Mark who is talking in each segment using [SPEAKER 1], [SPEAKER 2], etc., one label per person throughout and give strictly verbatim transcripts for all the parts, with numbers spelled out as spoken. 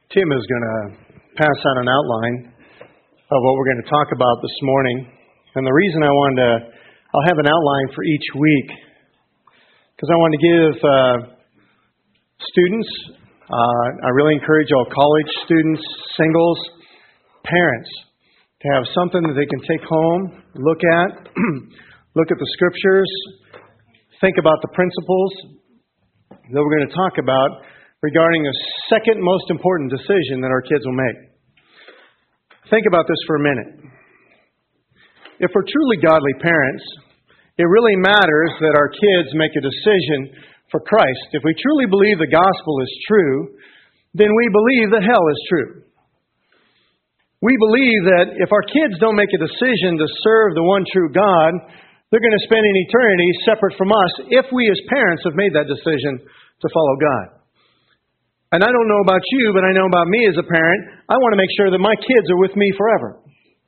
[SPEAKER 1] Tim is going to pass out an outline of what we're going to talk about this morning. And the reason I wanted to, I'll have an outline for each week, because I want to give uh, students, uh, I really encourage all college students, singles, parents, to have something that they can take home, look at, look at the scriptures, think about the principles that we're going to talk about regarding the second most important decision that our kids will make. Think about this for a minute. If we're truly godly parents, it really matters that our kids make a decision for Christ. If we truly believe the gospel is true, then we believe that hell is true. We believe that if our kids don't make a decision to serve the one true God, they're going to spend an eternity separate from us if we as parents have made that decision to follow God. And I don't know about you, but I know about me as a parent. I want to make sure that my kids are with me forever.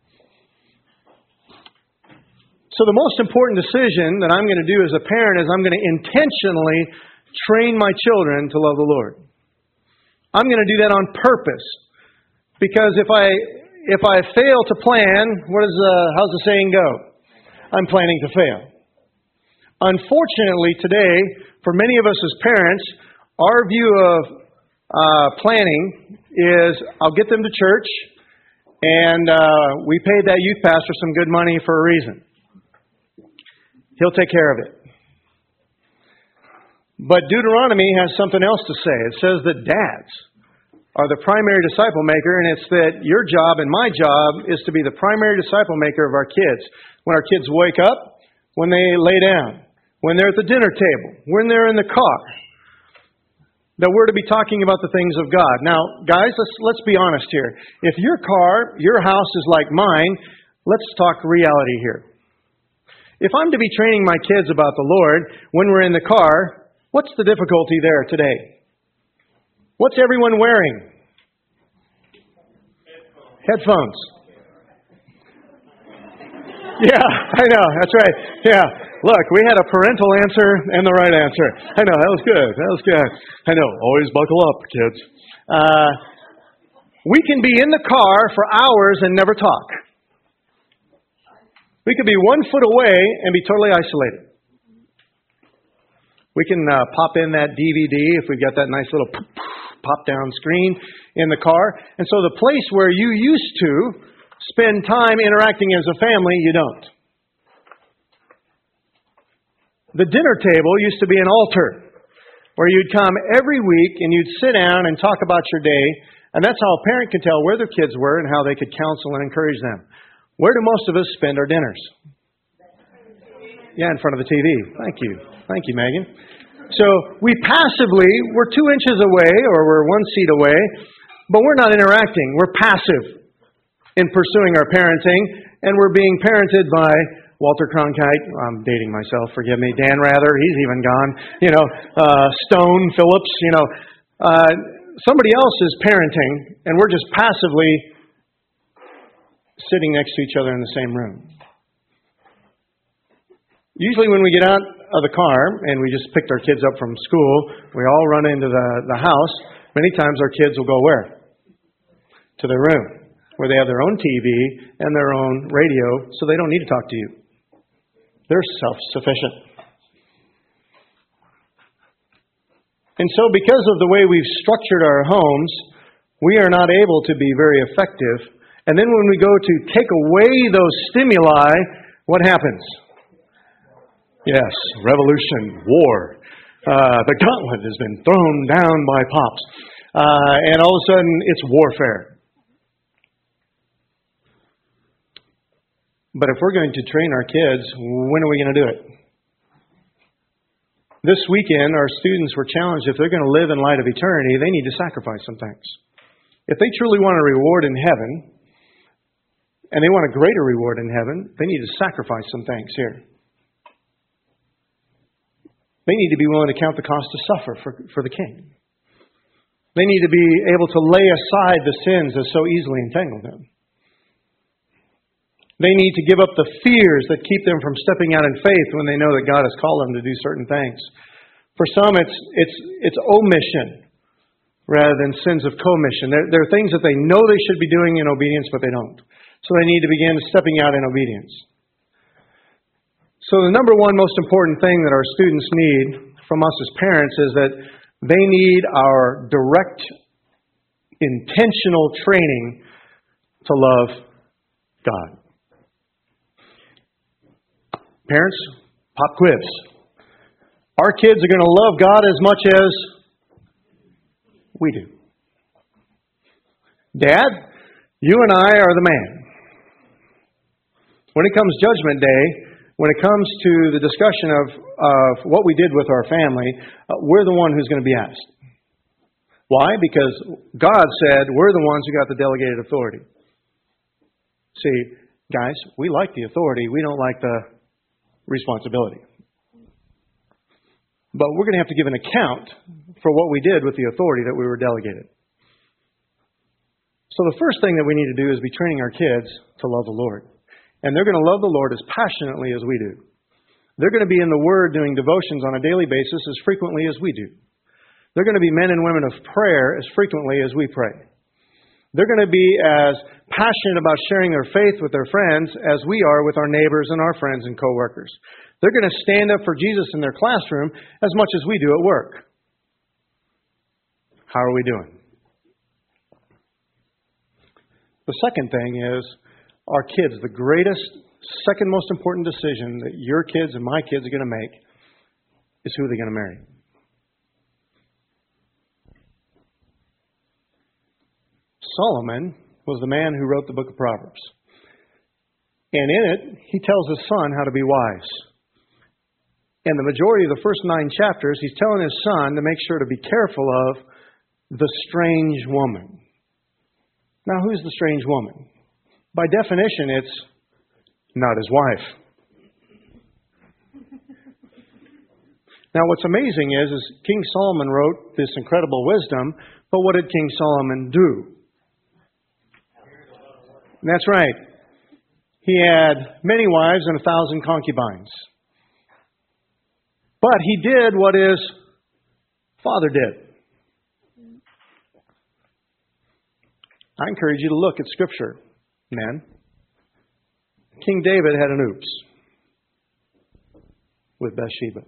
[SPEAKER 1] So the most important decision that I'm going to do as a parent is I'm going to intentionally train my children to love the Lord. I'm going to do that on purpose. Because if I if I fail to plan, what is uh, how's the saying go? I'm planning to fail. Unfortunately today, for many of us as parents, our view of Uh, planning is I'll get them to church and uh, we paid that youth pastor some good money for a reason. He'll take care of it. But Deuteronomy has something else to say. It says that dads are the primary disciple maker, and it's that your job and my job is to be the primary disciple maker of our kids. When our kids wake up, when they lay down, when they're at the dinner table, when they're in the car, that we're to be talking about the things of God. Now, guys, let's let's be honest here. If your car, your house is like mine, let's talk reality here. If I'm to be training my kids about the Lord when we're in the car, what's the difficulty there today? What's everyone wearing? Headphones. Yeah, I know. That's right. Yeah. Look, we had a parental answer and the right answer. I know, that was good. That was good. I know, always buckle up, kids. Uh, we can be in the car for hours and never talk. We could be one foot away and be totally isolated. We can uh, pop in that D V D if we've got that nice little pop-down screen in the car. And so the place where you used to spend time interacting as a family, you don't. The dinner table used to be an altar where you'd come every week and you'd sit down and talk about your day. And that's how a parent could tell where their kids were and how they could counsel and encourage them. Where do most of us spend our dinners? Yeah, in front of the T V. Thank you. Thank you, Megan. So we passively, we're two inches away or we're one seat away, but we're not interacting. We're passive in pursuing our parenting, and we're being parented by Walter Cronkite, I'm dating myself, forgive me, Dan Rather, he's even gone, you know, uh, Stone Phillips, you know. Uh, somebody else is parenting, and we're just passively sitting next to each other in the same room. Usually when we get out of the car, and we just picked our kids up from school, we all run into the, the house. Many times our kids will go where? To their room, where they have their own T V and their own radio, so they don't need to talk to you. They're self-sufficient. And so because of the way we've structured our homes, we are not able to be very effective. And then when we go to take away those stimuli, what happens? Yes, revolution, war. Uh, the gauntlet has been thrown down by pops. Uh, and all of a sudden, it's warfare. But if we're going to train our kids, when are we going to do it? This weekend, our students were challenged if they're going to live in light of eternity, they need to sacrifice some things. If they truly want a reward in heaven, and they want a greater reward in heaven, they need to sacrifice some things here. They need to be willing to count the cost to suffer for, for the King. They need to be able to lay aside the sins that so easily entangle them. They need to give up the fears that keep them from stepping out in faith when they know that God has called them to do certain things. For some, it's it's it's omission. rather than sins of commission. There, there are things that they know they should be doing in obedience, but they don't. So they need to begin stepping out in obedience. So the number one most important thing that our students need from us as parents is that they need our direct, intentional training to love God. Parents, pop quiz. Our kids are going to love God as much as we do. Dad, you and I are the man. When it comes Judgment Day, when it comes to the discussion of, of what we did with our family, uh, we're the one who's going to be asked. Why? Because God said we're the ones who got the delegated authority. See, guys, we like the authority. We don't like the responsibility. But we're going to have to give an account for what we did with the authority that we were delegated. So the first thing that we need to do is be training our kids to love the Lord. And they're going to love the Lord as passionately as we do. They're going to be in the Word doing devotions on a daily basis as frequently as we do. They're going to be men and women of prayer as frequently as we pray. They're going to be as passionate about sharing their faith with their friends as we are with our neighbors and our friends and coworkers. They're going to stand up for Jesus in their classroom as much as we do at work. How are we doing? The second thing is, our kids, the greatest, second most important decision that your kids and my kids are going to make is who they're going to marry. Solomon was the man who wrote the book of Proverbs. And in it, he tells his son how to be wise. And the majority of the first nine chapters, he's telling his son to make sure to be careful of the strange woman. Now, who's the strange woman? By definition, it's not his wife. Now, what's amazing is, is King Solomon wrote this incredible wisdom, but what did King Solomon do? That's right. He had many wives and a thousand concubines. But he did what his father did. I encourage you to look at Scripture, men. King David had an oops with Bathsheba.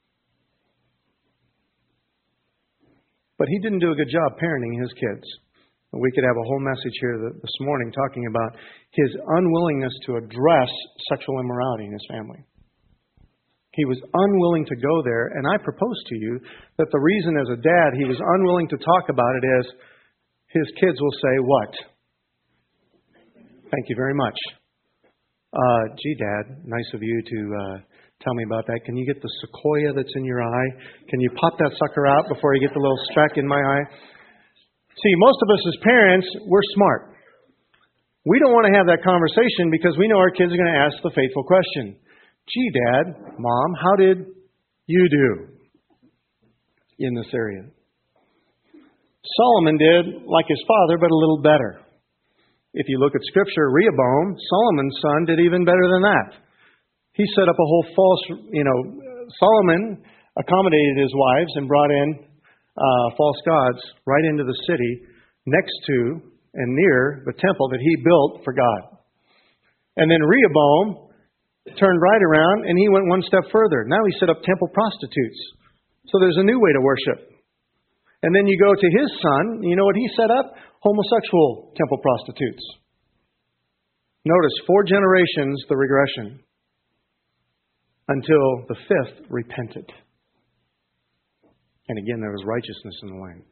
[SPEAKER 1] But he didn't do a good job parenting his kids. We could have a whole message here this morning talking about his unwillingness to address sexual immorality in his family. He was unwilling to go there, and I propose to you that the reason as a dad he was unwilling to talk about it is his kids will say, what? Thank you very much. Uh, gee, Dad, nice of you to uh, tell me about that. Can you get the sequoia that's in your eye? Can you pop that sucker out before you get the little speck in my eye? See, most of us as parents, we're smart. We don't want to have that conversation because we know our kids are going to ask the fateful question. Gee, Dad, Mom, how did you do in this area? Solomon did like his father, but a little better. If you look at Scripture, Rehoboam, Solomon's son, did even better than that. He set up a whole false, you know, Solomon accommodated his wives and brought in uh, false gods right into the city next to and near the temple that he built for God. And then Rehoboam turned right around and he went one step further. Now he set up temple prostitutes. So there's a new way to worship. And then you go to his son, you know what he set up? Homosexual temple prostitutes. Notice, four generations, the regression, until the fifth repented. And again, there was righteousness in the land.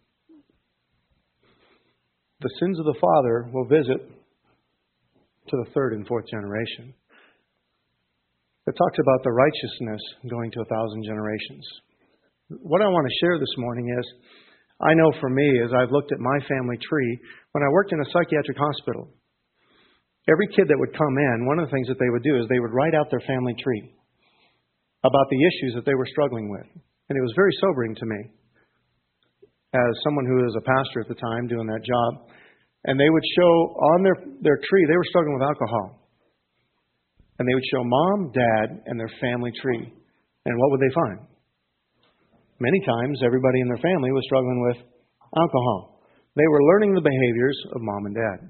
[SPEAKER 1] The sins of the father will visit to the third and fourth generation. It talks about the righteousness going to a thousand generations. What I want to share this morning is, I know for me, as I've looked at my family tree, when I worked in a psychiatric hospital, every kid that would come in, one of the things that they would do is they would write out their family tree about the issues that they were struggling with. And it was very sobering to me as someone who was a pastor at the time doing that job. And they would show on their, their tree, they were struggling with alcohol. And they would show mom, dad, and their family tree. And what would they find? Many times, everybody in their family was struggling with alcohol. They were learning the behaviors of mom and dad.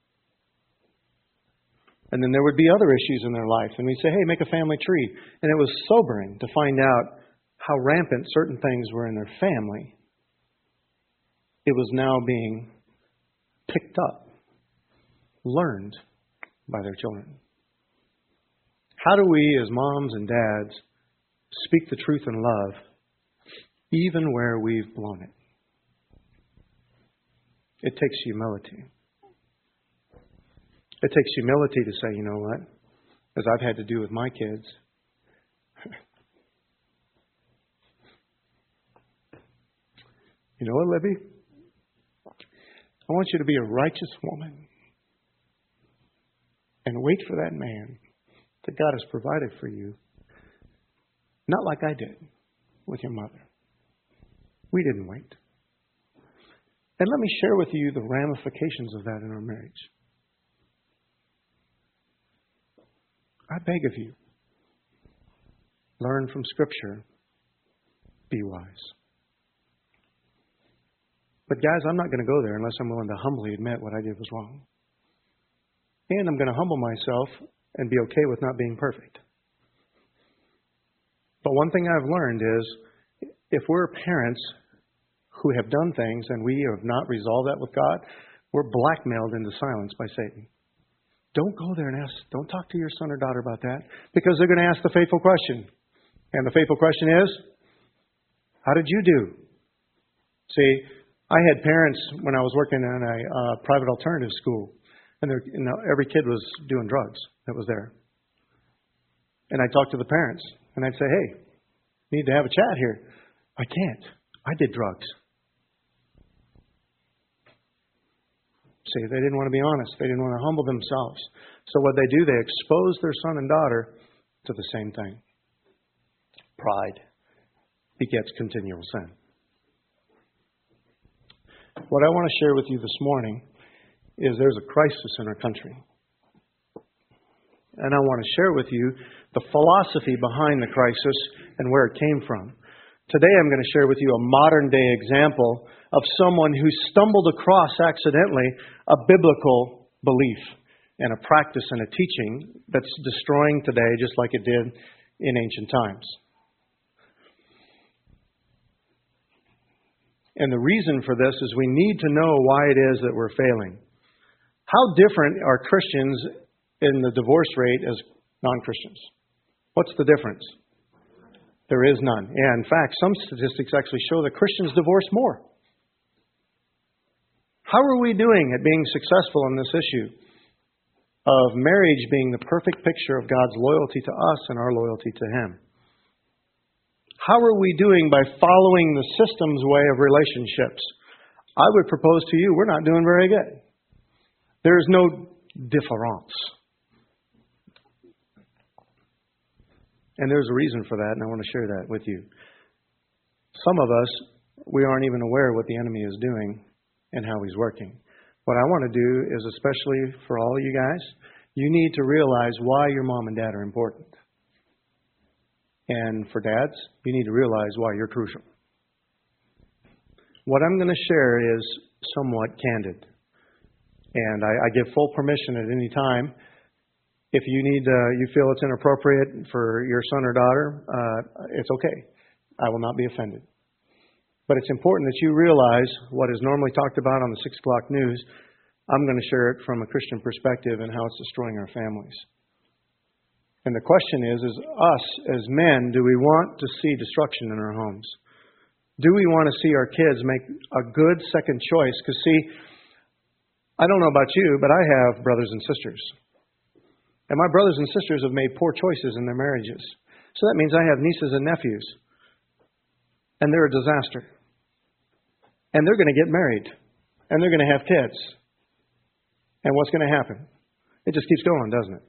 [SPEAKER 1] And then there would be other issues in their life. And we'd say, hey, make a family tree. And it was sobering to find out how rampant certain things were in their family. It was now being picked up, learned by their children. How do we, as moms and dads, speak the truth in love, even where we've blown it? It takes humility. It takes humility to say, you know what, as I've had to do with my kids, you know what, Libby? I want you to be a righteous woman and wait for that man that God has provided for you. Not like I did with your mother. We didn't wait. And let me share with you the ramifications of that in our marriage. I beg of you, learn from Scripture, be wise. But guys, I'm not going to go there unless I'm willing to humbly admit what I did was wrong. And I'm going to humble myself and be okay with not being perfect. But one thing I've learned is, if we're parents who have done things and we have not resolved that with God, we're blackmailed into silence by Satan. Don't go there and ask, don't talk to your son or daughter about that, because they're going to ask the fateful question. And the fateful question is, how did you do? See, I had parents when I was working in a uh, private alternative school, and, you know, every kid was doing drugs that was there. And I'd talk to the parents, and I'd say, hey, need to have a chat here. I can't. I did drugs. See, they didn't want to be honest. They didn't want to humble themselves. So what they do, they expose their son and daughter to the same thing. Pride begets continual sin. What I want to share with you this morning is there's a crisis in our country. And I want to share with you the philosophy behind the crisis and where it came from. Today I'm going to share with you a modern day example of someone who stumbled across accidentally a biblical belief and a practice and a teaching that's destroying today just like it did in ancient times. And the reason for this is we need to know why it is that we're failing. How different are Christians in the divorce rate as non-Christians? What's the difference? There is none. Yeah, in fact, some statistics actually show that Christians divorce more. How are we doing at being successful in this issue of marriage being the perfect picture of God's loyalty to us and our loyalty to Him? How are we doing by following the system's way of relationships? I would propose to you, we're not doing very good. There is no difference. And there's a reason for that, and I want to share that with you. Some of us, we aren't even aware what the enemy is doing and how he's working. What I want to do is, especially for all of you guys, you need to realize why your mom and dad are important. And for dads, you need to realize why you're crucial. What I'm going to share is somewhat candid. And I, I give full permission at any time. If you need, uh, you feel it's inappropriate for your son or daughter, uh, it's okay. I will not be offended. But it's important that you realize what is normally talked about on the six o'clock news. I'm going to share it from a Christian perspective and how it's destroying our families. And the question is, is us as men, do we want to see destruction in our homes? Do we want to see our kids make a good second choice? Because see, I don't know about you, but I have brothers and sisters. And my brothers and sisters have made poor choices in their marriages. So that means I have nieces and nephews. And they're a disaster. And they're going to get married. And they're going to have kids. And what's going to happen? It just keeps going, doesn't it?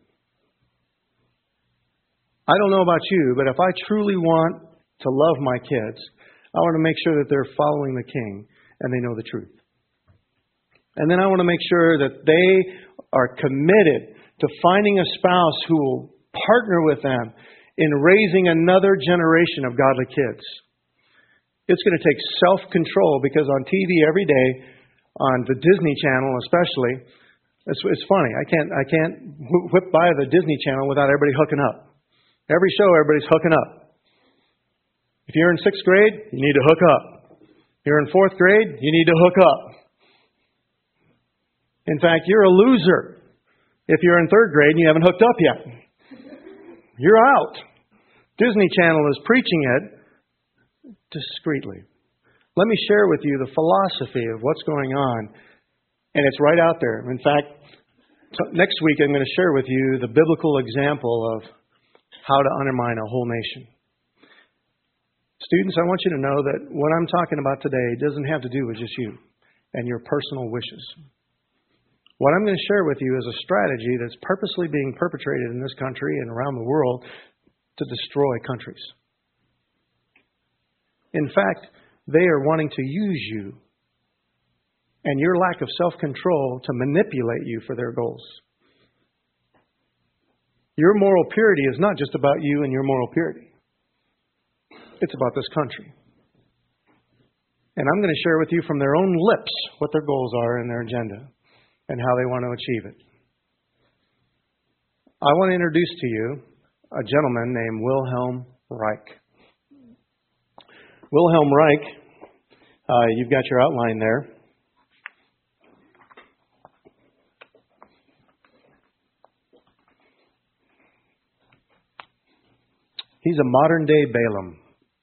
[SPEAKER 1] I don't know about you, but if I truly want to love my kids, I want to make sure that they're following the King and they know the truth. And then I want to make sure that they are committed to finding a spouse who will partner with them in raising another generation of godly kids. It's going to take self-control, because on T V every day, on the Disney Channel especially, it's, it's funny. I can't I can't whip by the Disney Channel without everybody hooking up. Every show, everybody's hooking up. If you're in sixth grade, you need to hook up. If you're in fourth grade, you need to hook up. In fact, you're a loser if you're in third grade and you haven't hooked up yet. You're out. Disney Channel is preaching it discreetly. Let me share with you the philosophy of what's going on, and it's right out there. In fact, t- next week I'm going to share with you the biblical example of how to undermine a whole nation. Students, I want you to know that what I'm talking about today doesn't have to do with just you and your personal wishes. What I'm going to share with you is a strategy that's purposely being perpetrated in this country and around the world to destroy countries. In fact, they are wanting to use you and your lack of self-control to manipulate you for their goals. Your moral purity is not just about you and your moral purity. It's about this country. And I'm going to share with you from their own lips what their goals are and their agenda and how they want to achieve it. I want to introduce to you a gentleman named Wilhelm Reich. Wilhelm Reich, uh, you've got your outline there. He's a modern-day Balaam.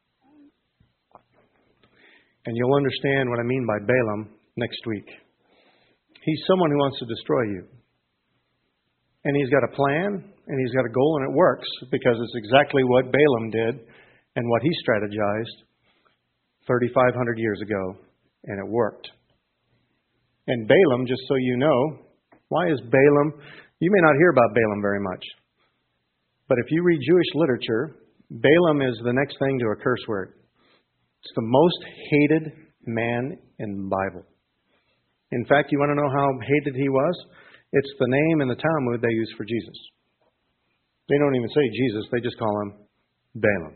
[SPEAKER 1] And you'll understand what I mean by Balaam next week. He's someone who wants to destroy you. And he's got a plan, and he's got a goal, and it works, because it's exactly what Balaam did and what he strategized thirty-five hundred years ago, and it worked. And Balaam, just so you know, why is Balaam? You may not hear about Balaam very much. But if you read Jewish literature, Balaam is the next thing to a curse word. It's the most hated man in the Bible. In fact, you want to know how hated he was? It's the name in the Talmud they use for Jesus. They don't even say Jesus, they just call him Balaam.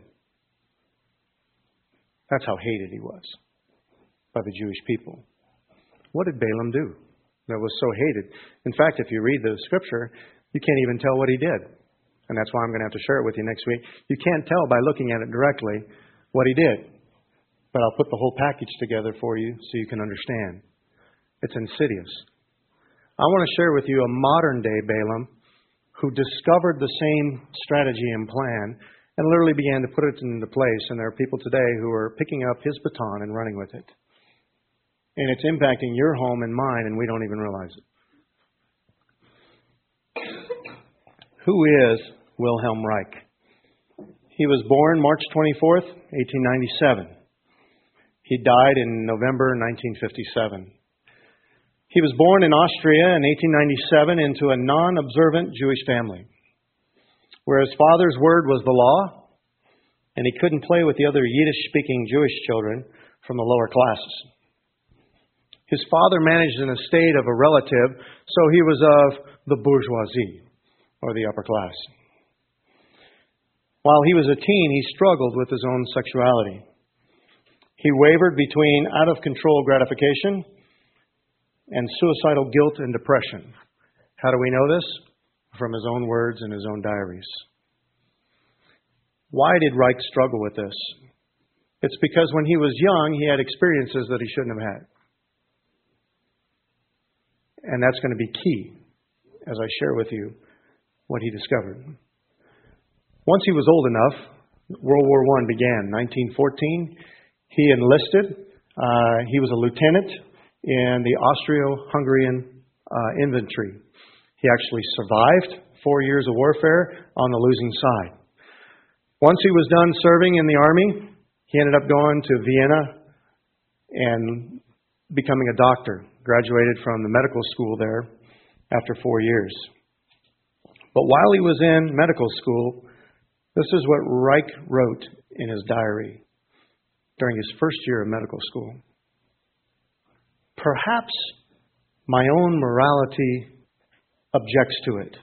[SPEAKER 1] That's how hated he was by the Jewish people. What did Balaam do that was so hated? In fact, if you read the scripture, you can't even tell what he did. And that's why I'm going to have to share it with you next week. You can't tell by looking at it directly what he did. But I'll put the whole package together for you so you can understand. It's insidious. I want to share with you a modern-day Balaam who discovered the same strategy and plan and literally began to put it into place. And there are people today who are picking up his baton and running with it. And it's impacting your home and mine, and we don't even realize it. Who is Wilhelm Reich? He was born March twenty-fourth, eighteen ninety-seven. He died in November nineteen fifty-seven. He was born in Austria in eighteen ninety-seven into a non-observant Jewish family, where his father's word was the law, and he couldn't play with the other Yiddish-speaking Jewish children from the lower classes. His father managed an estate of a relative, so he was of the bourgeoisie, or the upper class. While he was a teen, he struggled with his own sexuality. He wavered between out-of-control gratification and suicidal guilt and depression. How do we know this? From his own words and his own diaries. Why did Reich struggle with this? It's because when he was young, he had experiences that he shouldn't have had. And that's going to be key as I share with you what he discovered. Once he was old enough, World War One began. nineteen fourteen, he enlisted. Uh, he was a lieutenant in the Austro-Hungarian uh, infantry. He actually survived four years of warfare on the losing side. Once he was done serving in the army, he ended up going to Vienna and becoming a doctor. Graduated from the medical school there after four years. But while he was in medical school, this is what Reich wrote in his diary during his first year of medical school. Perhaps my own morality objects to it.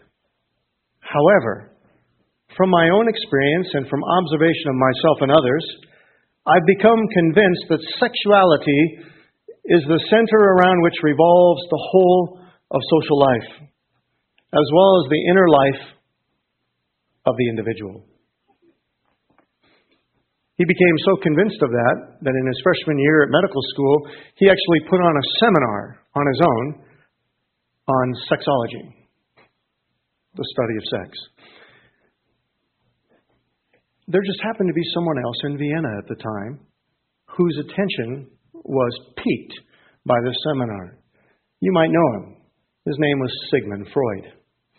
[SPEAKER 1] However, from my own experience and from observation of myself and others, I've become convinced that sexuality is the center around which revolves the whole of social life, as well as the inner life of the individual. He became so convinced of that that in his freshman year at medical school, he actually put on a seminar on his own on sexology, the study of sex. There just happened to be someone else in Vienna at the time whose attention was piqued by this seminar. You might know him. His name was Sigmund Freud.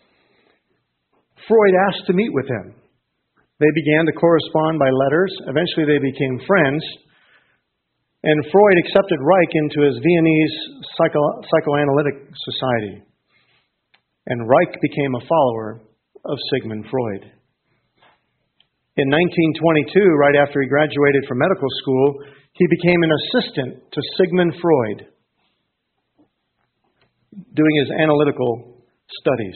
[SPEAKER 1] Freud asked to meet with him. They began to correspond by letters. Eventually they became friends. And Freud accepted Reich into his Viennese Psycho- Psychoanalytic Society. And Reich became a follower of Sigmund Freud. In nineteen twenty-two, right after he graduated from medical school, he became an assistant to Sigmund Freud, doing his analytical studies.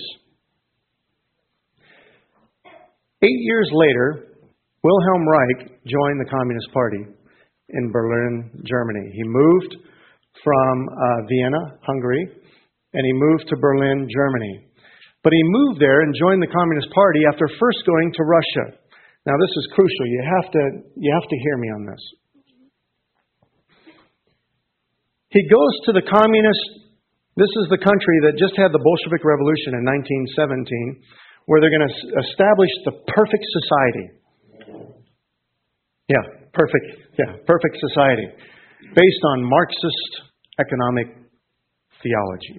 [SPEAKER 1] Eight years later, Wilhelm Reich joined the Communist Party in Berlin, Germany. He moved from uh, Vienna, Hungary, and he moved to Berlin, Germany. But he moved there and joined the Communist Party after first going to Russia. Now, this is crucial. You have to, you have to hear me on this. He goes to the communist, this is the country that just had the Bolshevik Revolution in nineteen seventeen, where they're going to establish the perfect society. Yeah, perfect. Yeah, perfect society. Based on Marxist economic theology.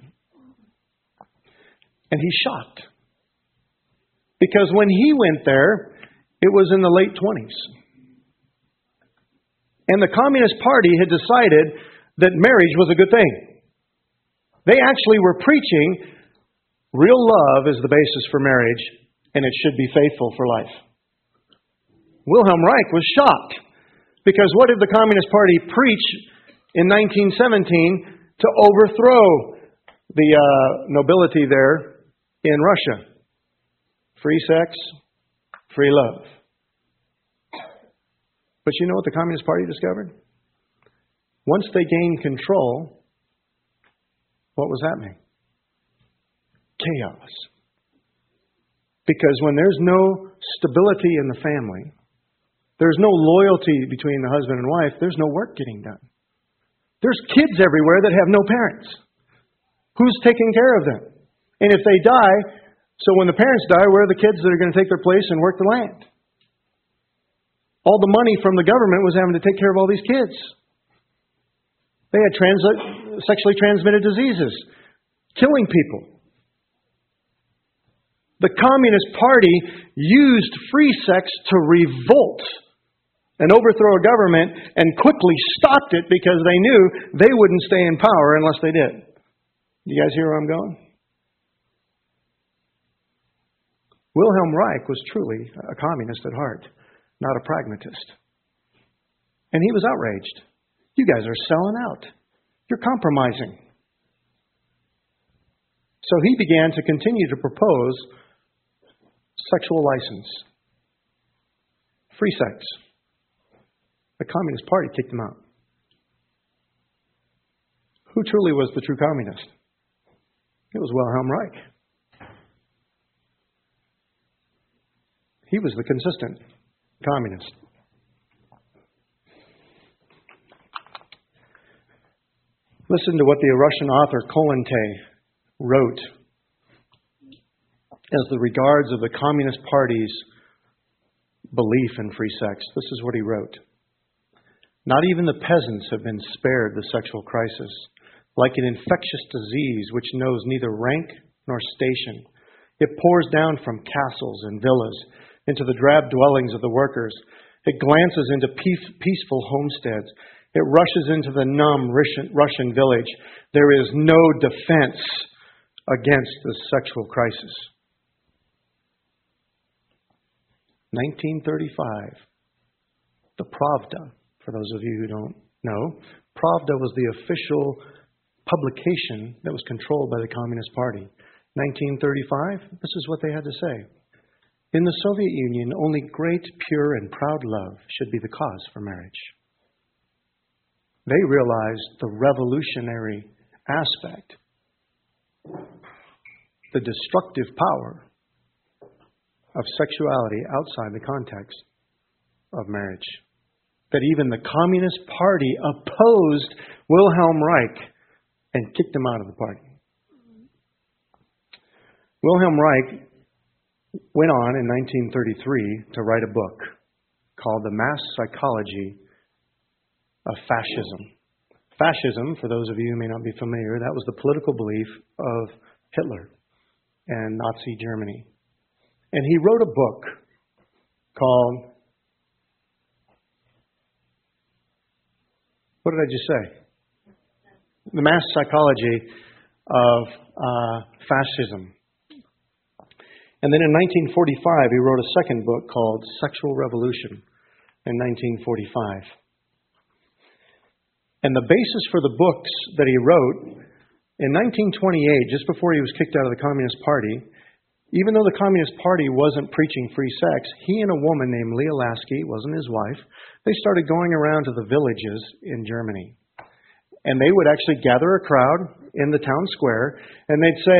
[SPEAKER 1] And he's shocked. Because when he went there, it was in the late twenties. And the Communist Party had decided that marriage was a good thing. They actually were preaching real love is the basis for marriage, and it should be faithful for life. Wilhelm Reich was shocked, because what did the Communist Party preach in nineteen seventeen to overthrow the uh, nobility there in Russia? Free sex, free love. But you know what the Communist Party discovered? Once they gained control, what was happening? Chaos. Because when there's no stability in the family, there's no loyalty between the husband and wife, there's no work getting done. There's kids everywhere that have no parents. Who's taking care of them? And if they die, so when the parents die, where are the kids that are going to take their place and work the land? All the money from the government was having to take care of all these kids. They had trans- sexually transmitted diseases, killing people. The Communist Party used free sex to revolt and overthrow a government, and quickly stopped it because they knew they wouldn't stay in power unless they did. You guys hear where I'm going? Wilhelm Reich was truly a communist at heart, not a pragmatist. And he was outraged. You guys are selling out. You're compromising. So he began to continue to propose sexual license. Free sex. The Communist Party kicked him out. Who truly was the true communist? It was Wilhelm Reich. He was the consistent communist. Listen to what the Russian author Kollontai wrote as the regards of the Communist Party's belief in free sex. This is what he wrote. Not even the peasants have been spared the sexual crisis. Like an infectious disease which knows neither rank nor station, it pours down from castles and villas into the drab dwellings of the workers. It glances into peaceful homesteads. It rushes into the numb Russian village. There is no defense against the sexual crisis. nineteen thirty-five, the Pravda, for those of you who don't know, Pravda was the official publication that was controlled by the Communist Party. nineteen thirty-five, this is what they had to say. In the Soviet Union, only great, pure, and proud love should be the cause for marriage. They realized the revolutionary aspect, the destructive power of sexuality outside the context of marriage. That even the Communist Party opposed Wilhelm Reich and kicked him out of the party. Wilhelm Reich went on in nineteen thirty-three to write a book called The Mass Psychology of Fascism. Fascism, for those of you who may not be familiar, that was the political belief of Hitler and Nazi Germany. And he wrote a book called, what did I just say? The Mass Psychology of uh, Fascism. And then in nineteen forty-five, he wrote a second book called Sexual Revolution in nineteen forty-five. And the basis for the books that he wrote, in nineteen twenty-eight, just before he was kicked out of the Communist Party, even though the Communist Party wasn't preaching free sex, he and a woman named Leah Lasky, wasn't his wife, they started going around to the villages in Germany. And they would actually gather a crowd in the town square, and they'd say,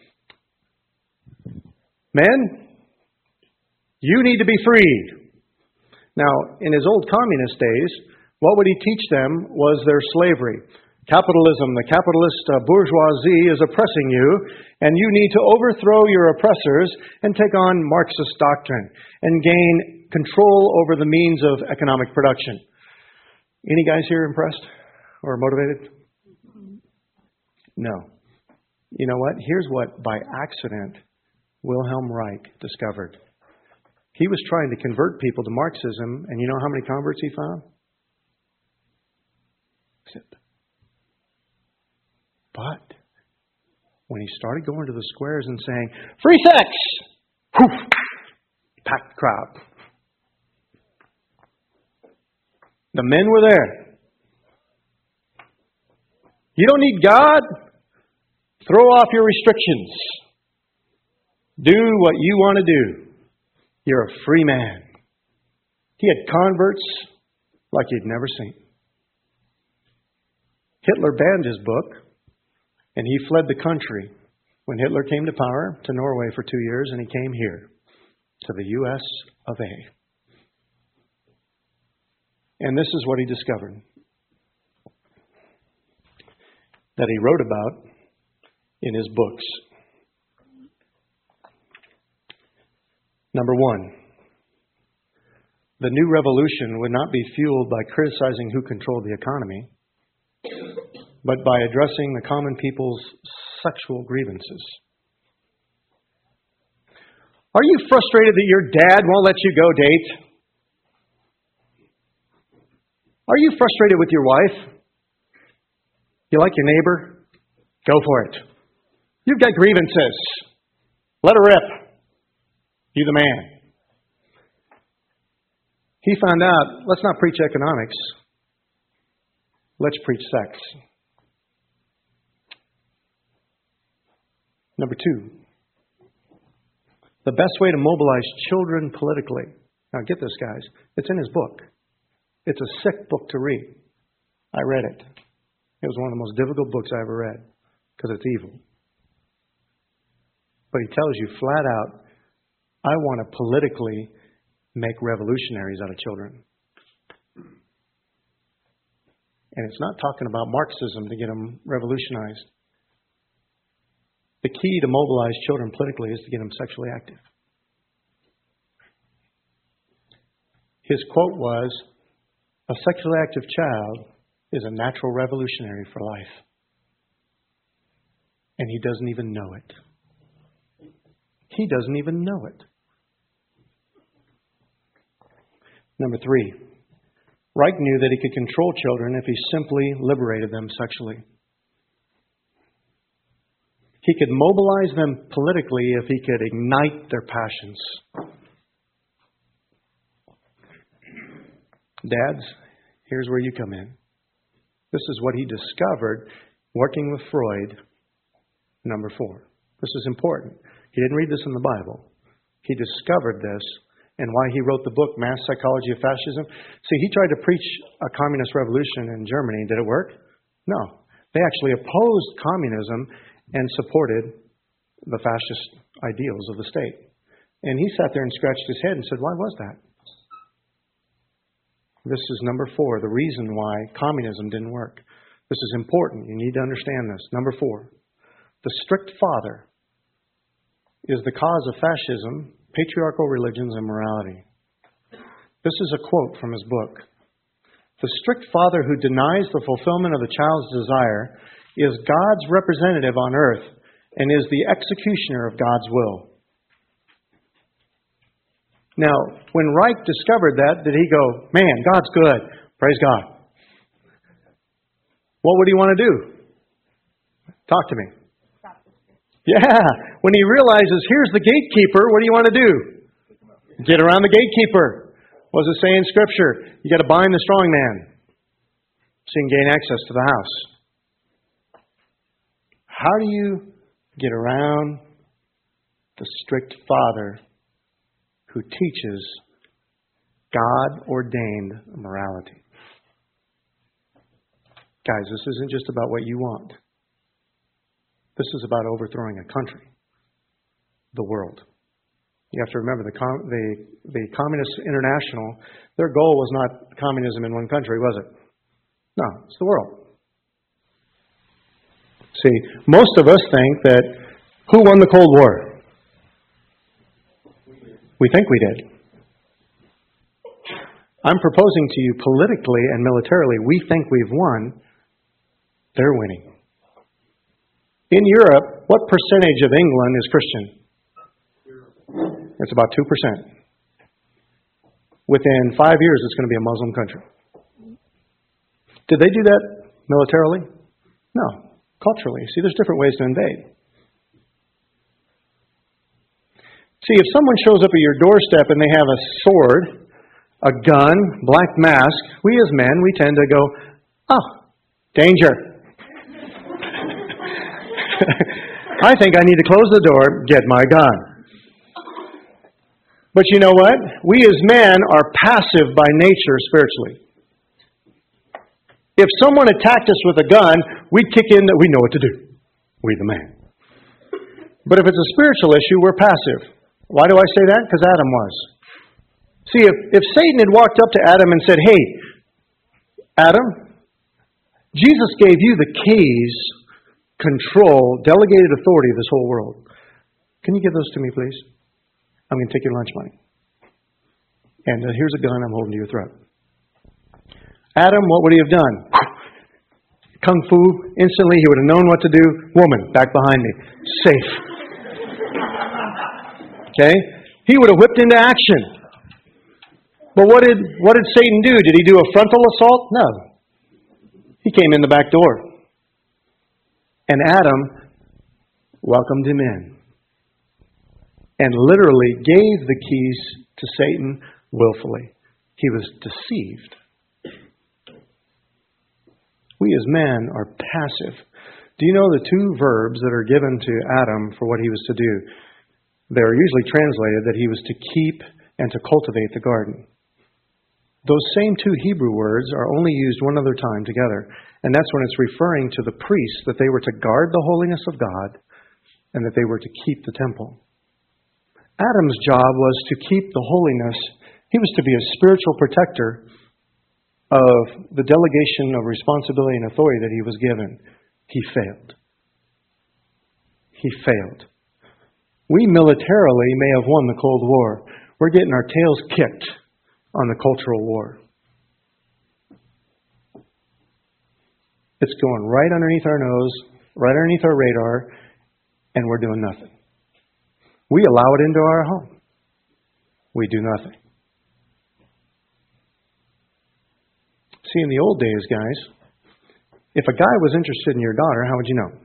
[SPEAKER 1] "Men, you need to be freed." Now, in his old communist days, what would he teach them was their slavery. Capitalism, the capitalist uh, bourgeoisie is oppressing you, and you need to overthrow your oppressors and take on Marxist doctrine and gain control over the means of economic production. Any guys here impressed or motivated? No. You know what? Here's what, by accident, Wilhelm Reich discovered. He was trying to convert people to Marxism, and you know how many converts he found? But when he started going to the squares and saying, "Free sex!" Poof! Packed crowd. The men were there. You don't need God. Throw off your restrictions. Do what you want to do. You're a free man. He had converts like you'd never seen. Hitler banned his book, and he fled the country when Hitler came to power, to Norway for two years, and he came here to the U S of A. And this is what he discovered that he wrote about in his books. Number one, the new revolution would not be fueled by criticizing who controlled the economy, but by addressing the common people's sexual grievances. Are you frustrated that your dad won't let you go date? Are you frustrated with your wife? You like your neighbor? Go for it. You've got grievances. Let her rip. You the man. He found out, let's not preach economics. Let's preach sex. Number two, the best way to mobilize children politically. Now get this, guys. It's in his book. It's a sick book to read. I read it. It was one of the most difficult books I ever read because it's evil. But he tells you flat out, I want to politically make revolutionaries out of children. And it's not talking about Marxism to get them revolutionized. The key to mobilize children politically is to get them sexually active. His quote was, "A sexually active child is a natural revolutionary for life." And he doesn't even know it. He doesn't even know it. Number three, Reich knew that he could control children if he simply liberated them sexually. He could mobilize them politically if he could ignite their passions. Dads, here's where you come in. This is what he discovered working with Freud. Number four. This is important. He didn't read this in the Bible. He discovered this and why he wrote the book, Mass Psychology of Fascism. See, he tried to preach a communist revolution in Germany. Did it work? No. They actually opposed communism and supported the fascist ideals of the state. And he sat there and scratched his head and said, why was that? This is number four, the reason why communism didn't work. This is important. You need to understand this. Number four, the strict father is the cause of fascism, patriarchal religions, and morality. This is a quote from his book. The strict father who denies the fulfillment of the child's desire is God's representative on earth and is the executioner of God's will. Now, when Reich discovered that, did he go, man, God's good. Praise God. What would he want to do? Talk to me. Yeah. When he realizes, here's the gatekeeper, what do you want to do? Get around the gatekeeper. What does it say in Scripture? You got to bind the strong man so you can gain access to the house. How do you get around the strict father who teaches God-ordained morality? Guys, this isn't just about what you want. This is about overthrowing a country, the world. You have to remember, the, com- the, the Communist International, their goal was not communism in one country, was it? No, it's the world. See, most of us think that, who won the Cold War? We think we did. I'm proposing to you politically and militarily, we think we've won. They're winning. In Europe, what percentage of England is Christian? It's about two percent. Within five years, it's going to be a Muslim country. Did they do that militarily? No. Culturally. See, there's different ways to invade. See, if someone shows up at your doorstep and they have a sword, a gun, black mask, we as men, we tend to go, oh, danger. I think I need to close the door, get my gun. But you know what? We as men are passive by nature spiritually. If someone attacked us with a gun, we'd kick in that we know what to do. We the man. But if it's a spiritual issue, we're passive. Why do I say that? Because Adam was. See, if, if Satan had walked up to Adam and said, hey, Adam, Jesus gave you the keys, control, delegated authority of this whole world. Can you give those to me, please? I'm going to take your lunch money. And uh, here's a gun I'm holding to your throat. Adam, what would he have done? Kung Fu, instantly he would have known what to do. Woman, back behind me. Safe. Okay? He would have whipped into action. But what did what did Satan do? Did he do a frontal assault? No. He came in the back door. And Adam welcomed him in. And literally gave the keys to Satan willfully. He was deceived. We as men are passive. Do you know the two verbs that are given to Adam for what he was to do? They're usually translated that he was to keep and to cultivate the garden. Those same two Hebrew words are only used one other time together. And that's when it's referring to the priests, that they were to guard the holiness of God and that they were to keep the temple. Adam's job was to keep the holiness. He was to be a spiritual protector of the delegation of responsibility and authority that he was given. He failed. He failed. We militarily may have won the Cold War. We're getting our tails kicked on the cultural war. It's going right underneath our nose, right underneath our radar, and we're doing nothing. We allow it into our home. We do nothing. See, in the old days, guys, if a guy was interested in your daughter, how would you know?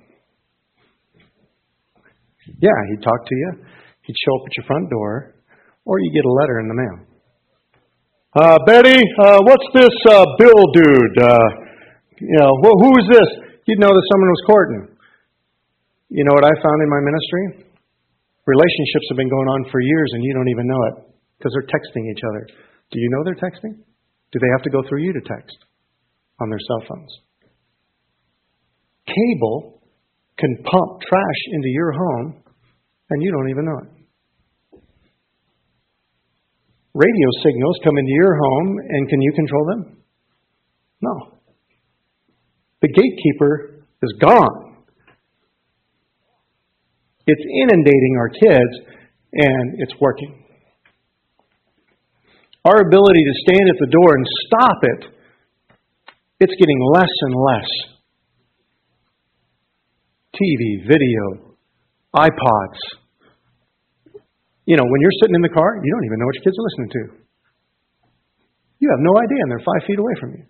[SPEAKER 1] Yeah, he'd talk to you. He'd show up at your front door, or you get a letter in the mail. Uh, Betty, uh, what's this uh, Bill dude? Uh, you know, wh- who is this? You'd know that someone was courting. You know what I found in my ministry? Relationships have been going on for years, and you don't even know it. because they're texting each other. Do you know they're texting? Do they have to go through you to text on their cell phones? Cable can pump trash into your home and you don't even know it. Radio signals come into your home and can you control them? No. The gatekeeper is gone. It's inundating our kids and it's working. Our ability to stand at the door and stop it, it's getting less and less. T V, video, iPods. You know, when you're sitting in the car, you don't even know what your kids are listening to. You have no idea, and they're five feet away from you.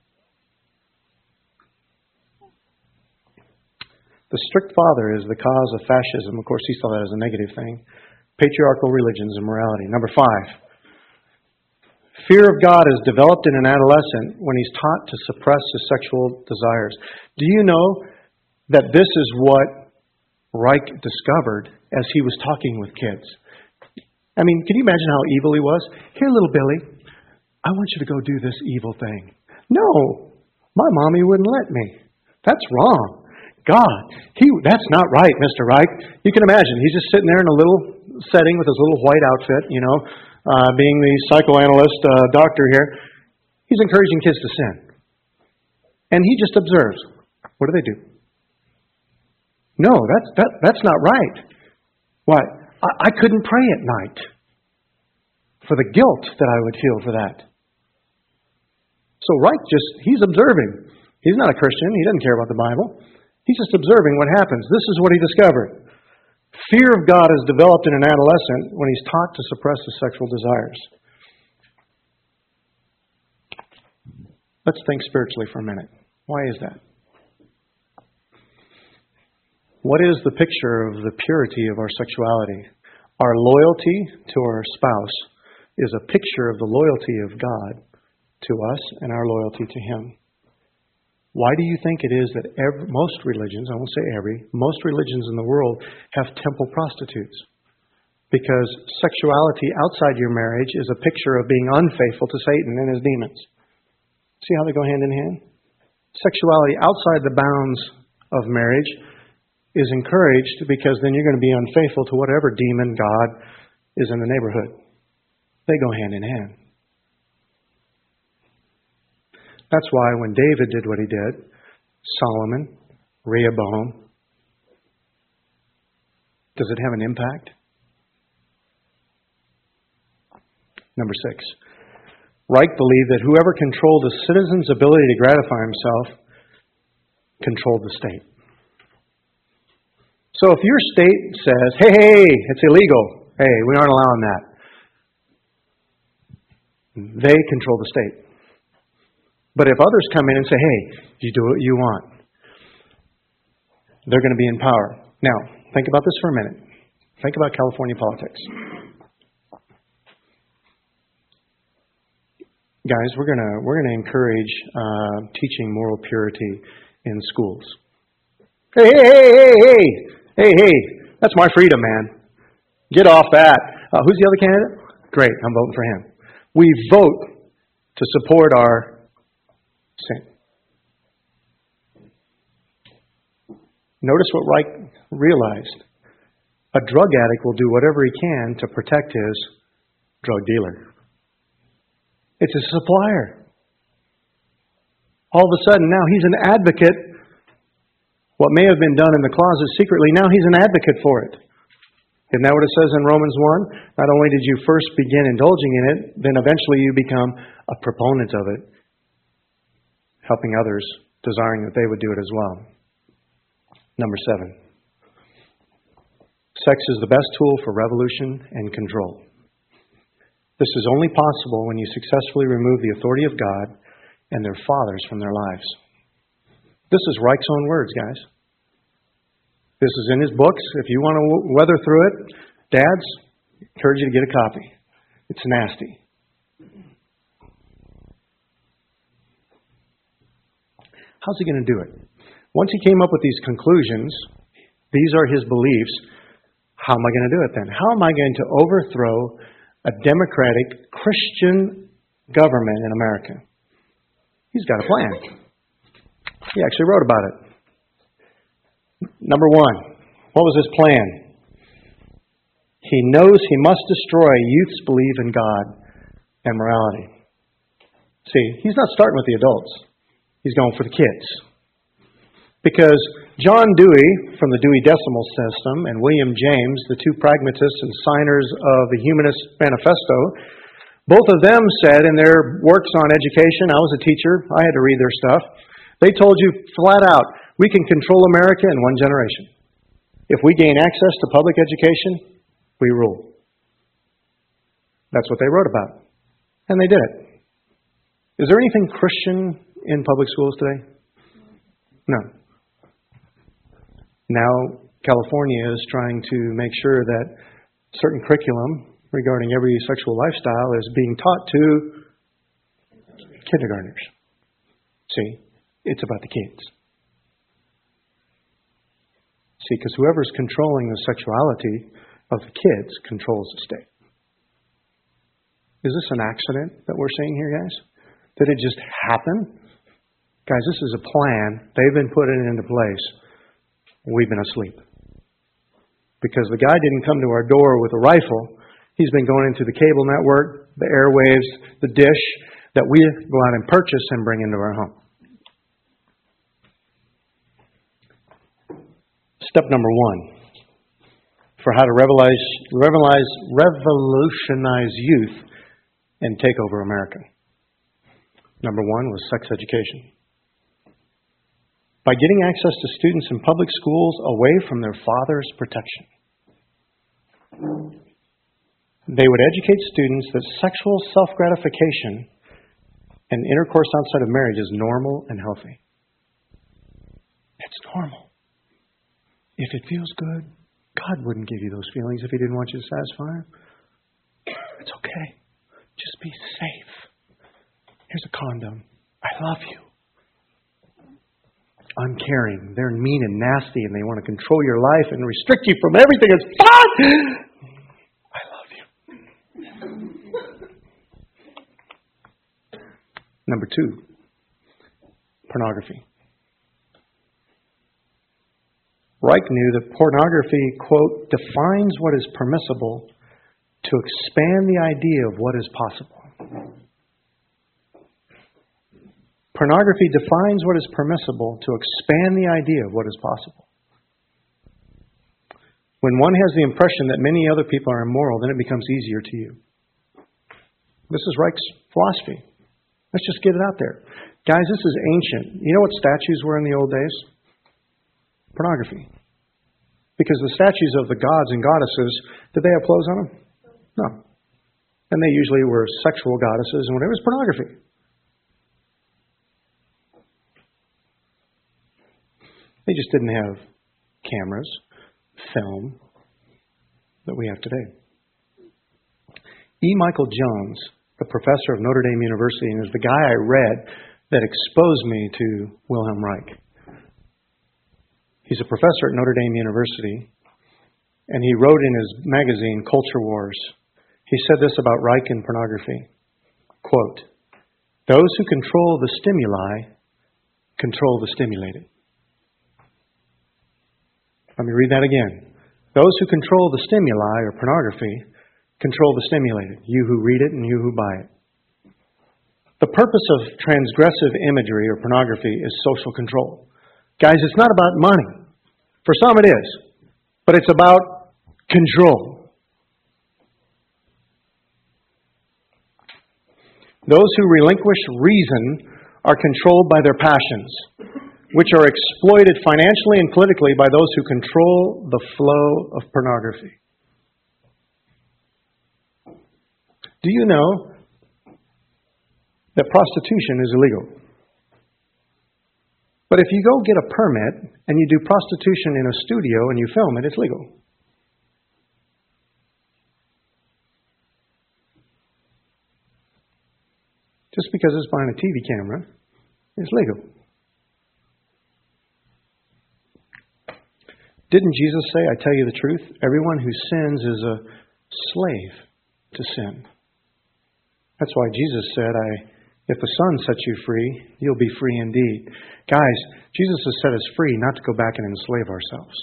[SPEAKER 1] The strict father is the cause of fascism. Of course, he saw that as a negative thing. Patriarchal religions and morality. Number five. Fear of God is developed in an adolescent when he's taught to suppress his sexual desires. Do you know that this is what Reich discovered as he was talking with kids? I mean, can you imagine how evil he was? Here, little Billy, I want you to go do this evil thing. No, my mommy wouldn't let me. That's wrong. God, he that's not right, Mister Reich. You can imagine, he's just sitting there in a little setting with his little white outfit, you know, uh, being the psychoanalyst uh, doctor here. He's encouraging kids to sin. And he just observes. What do they do? No, that's that, that's not right. Why? I, I couldn't pray at night for the guilt that I would feel for that. So Reich just, he's observing. He's not a Christian. He doesn't care about the Bible. He's just observing what happens. This is what he discovered. Fear of God is developed in an adolescent when he's taught to suppress his sexual desires. Let's think spiritually for a minute. Why is that? What is the picture of the purity of our sexuality? Our loyalty to our spouse is a picture of the loyalty of God to us and our loyalty to Him. Why do you think it is that every, most religions, I won't say every, most religions in the world have temple prostitutes? Because sexuality outside your marriage is a picture of being unfaithful to Satan and his demons. See how they go hand in hand? Sexuality outside the bounds of marriage is encouraged because then you're going to be unfaithful to whatever demon god is in the neighborhood. They go hand in hand. That's why when David did what he did, Solomon, Rehoboam, does it have an impact? Number six. Reich believed that whoever controlled a citizen's ability to gratify himself controlled the state. So if your state says, hey, hey, it's illegal, hey, we aren't allowing that, they control the state. But if others come in and say, hey, you do what you want, they're going to be in power. Now, think about this for a minute. Think about California politics. Guys, we're going to we're going to encourage uh, teaching moral purity in schools. Hey, hey, hey, hey, hey, hey, hey, that's my freedom, man. Get off that. Uh, who's the other candidate? Great, I'm voting for him. We vote to support our sin. Notice what Reich realized. A drug addict will do whatever he can to protect his drug dealer. It's a supplier. All of a sudden, now he's an advocate. What may have been done in the closet secretly, now he's an advocate for it. Isn't that what it says in Romans one? Not only did you first begin indulging in it, then eventually you become a proponent of it, helping others, desiring that they would do it as well. Number seven. Sex is the best tool for revolution and control. This is only possible when you successfully remove the authority of God and their fathers from their lives. This is Reich's own words, guys. This is in his books. If you want to weather through it, dads, I encourage you to get a copy. It's nasty. How's he going to do it? Once he came up with these conclusions, these are his beliefs. How am I going to do it then? How am I going to overthrow a democratic Christian government in America. He's got a plan. He actually wrote about it. Number one, what was his plan? He knows he must destroy youth's belief in God and morality. See, he's not starting with the adults. He's going for the kids. Because John Dewey from the Dewey Decimal System and William James, the two pragmatists and signers of the Humanist Manifesto, both of them said in their works on education, I was a teacher, I had to read their stuff, they told you flat out, we can control America in one generation. If we gain access to public education, we rule. That's what they wrote about. And they did it. Is there anything Christian in public schools today? No. Now, California is trying to make sure that certain curriculum regarding every sexual lifestyle is being taught to kindergartners. See, it's about the kids. See, because whoever's controlling the sexuality of the kids controls the state. Is this an accident that we're seeing here, guys? Did it just happen? Guys, this is a plan. They've been putting it into place. We've been asleep. Because the guy didn't come to our door with a rifle. He's been going into the cable network, the airwaves, the dish that we go out and purchase and bring into our home. Step number one for how to revolutionize, revolutionize youth and take over America. Number one was sex education. By getting access to students in public schools away from their father's protection, they would educate students that sexual self-gratification and intercourse outside of marriage is normal and healthy. It's normal. If it feels good, God wouldn't give you those feelings if He didn't want you to satisfy Him. It's okay. Just be safe. Here's a condom. I love you. Uncaring. They're mean and nasty and they want to control your life and restrict you from everything that's fun. I love you. Number two, pornography. Reich knew that pornography, quote, defines what is permissible to expand the idea of what is possible. Pornography defines what is permissible to expand the idea of what is possible. When one has the impression that many other people are immoral, then it becomes easier to you. This is Reich's philosophy. Let's just get it out there. Guys, this is ancient. You know what statues were in the old days? Pornography. Because the statues of the gods and goddesses, did they have clothes on them? No. And they usually were sexual goddesses, and whatever. It was pornography. They just didn't have cameras, film, that we have today. E. Michael Jones, the professor of Notre Dame University, and is the guy I read that exposed me to Wilhelm Reich. He's a professor at Notre Dame University, and he wrote in his magazine, Culture Wars, he said this about Reich and pornography, quote, those who control the stimuli control the stimulated. Let me read that again. Those who control the stimuli, or pornography, control the stimulated, you who read it and you who buy it. The purpose of transgressive imagery or pornography is social control. Guys, it's not about money. For some it is. But it's about control. Those who relinquish reason are controlled by their passions, which are exploited financially and politically by those who control the flow of pornography. Do you know that prostitution is illegal? But if you go get a permit and you do prostitution in a studio and you film it, it's legal. Just because it's behind a T V camera, it's legal. Didn't Jesus say, I tell you the truth, everyone who sins is a slave to sin. That's why Jesus said, I, if the Son sets you free, you'll be free indeed. Guys, Jesus has set us free not to go back and enslave ourselves.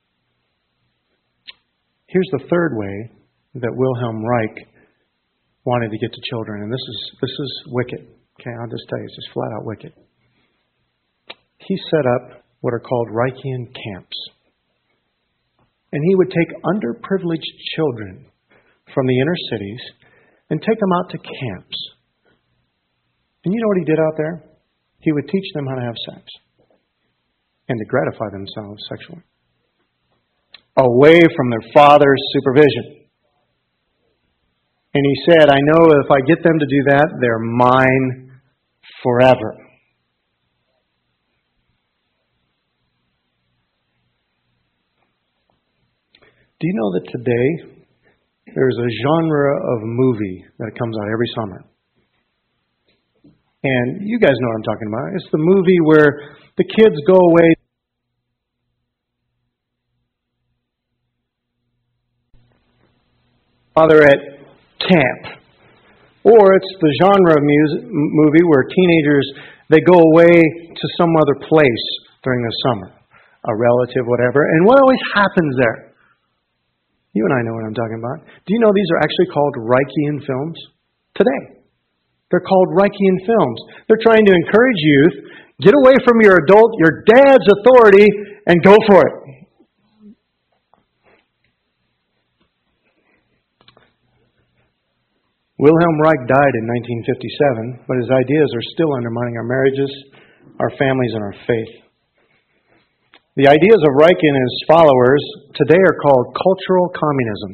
[SPEAKER 1] Here's the third way that Wilhelm Reich wanted to get to children, and this is this is wicked. Okay, I'll just tell you, it's just flat out wicked. He set up what are called Reichian camps. And he would take underprivileged children from the inner cities and take them out to camps. And you know what he did out there? He would teach them how to have sex and to gratify themselves sexually, away from their father's supervision. And he said, I know if I get them to do that, they're mine forever. Do you know that today there's a genre of movie that comes out every summer? And you guys know what I'm talking about. It's the movie where the kids go away. Father at camp. Or it's the genre of music, movie where teenagers, they go away to some other place during the summer. A relative, whatever. And what always happens there? You and I know what I'm talking about. Do you know these are actually called Reichian films today? They're called Reichian films. They're trying to encourage youth, get away from your adult, your dad's authority, and go for it. Wilhelm Reich died in nineteen fifty-seven, but his ideas are still undermining our marriages, our families, and our faith. The ideas of Reich and his followers today are called cultural communism.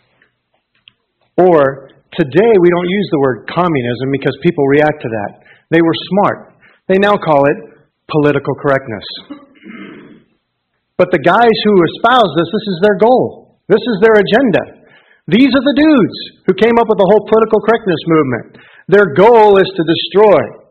[SPEAKER 1] Or, today we don't use the word communism because people react to that. They were smart. They now call it political correctness. But the guys who espouse this, this is their goal. This is their agenda. These are the dudes who came up with the whole political correctness movement. Their goal is to destroy.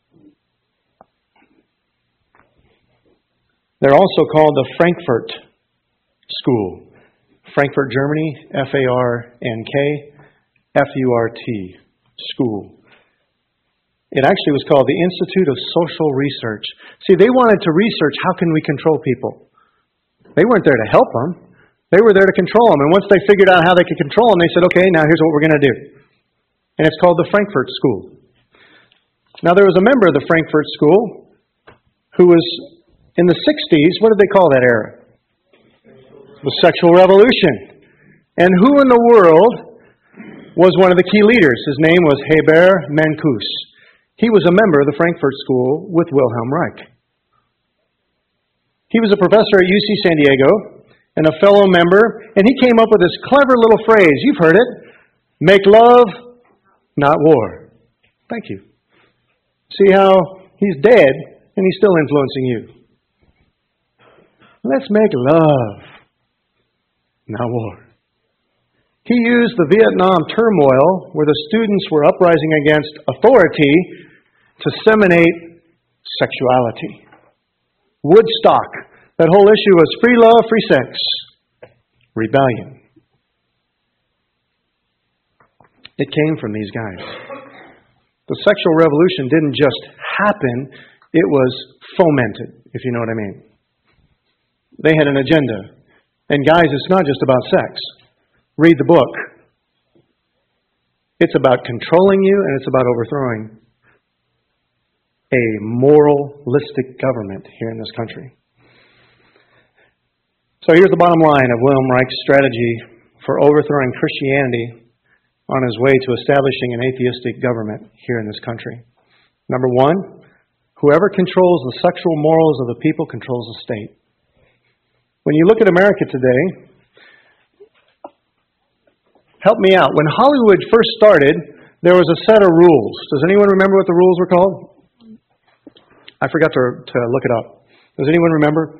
[SPEAKER 1] They're also called the Frankfurt School. Frankfurt, Germany, F A R N K, F U R T, School. It actually was called the Institute of Social Research. See, they wanted to research how can we control people. They weren't there to help them. They were there to control them. And once they figured out how they could control them, they said, okay, now here's what we're going to do. And it's called the Frankfurt School. Now, there was a member of the Frankfurt School who was in the sixties, what did they call that era? The sexual revolution. And who in the world was one of the key leaders? His name was Heber Mankus. He was a member of the Frankfurt School with Wilhelm Reich. He was a professor at U C San Diego and a fellow member, and he came up with this clever little phrase. You've heard it. Make love, not war. Thank you. See how he's dead and he's still influencing you. Let's make love, not war. He used the Vietnam turmoil, where the students were uprising against authority, to disseminate sexuality. Woodstock, that whole issue was free love, free sex. Rebellion. It came from these guys. The sexual revolution didn't just happen, it was fomented, if you know what I mean. They had an agenda. And guys, it's not just about sex. Read the book. It's about controlling you, and it's about overthrowing a moralistic government here in this country. So here's the bottom line of Wilhelm Reich's strategy for overthrowing Christianity on his way to establishing an atheistic government here in this country. Number one, whoever controls the sexual morals of the people controls the state. When you look at America today, help me out. When Hollywood first started, there was a set of rules. Does anyone remember what the rules were called? I forgot to, to look it up. Does anyone remember?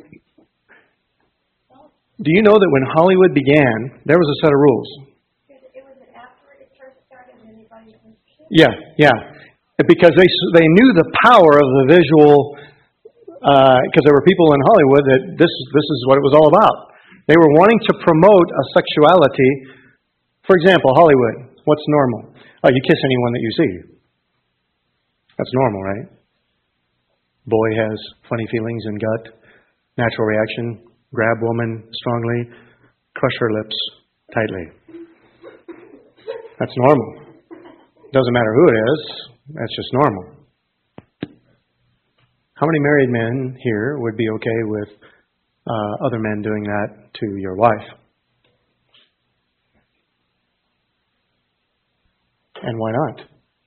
[SPEAKER 1] Do you know that when Hollywood began, there was a set of rules?
[SPEAKER 2] It was after it first started and anybody was kidding.
[SPEAKER 1] Yeah, yeah. Because they they knew the power of the visual. Because uh, there were people in Hollywood that this this is what it was all about. They were wanting to promote a sexuality. For example, Hollywood. What's normal? Oh, you kiss anyone that you see. That's normal, right? Boy has funny feelings and gut. Natural reaction. Grab woman strongly. Crush her lips tightly. That's normal. Doesn't matter who it is. That's just normal. How many married men here would be okay with uh, other men doing that to your wife? And why not?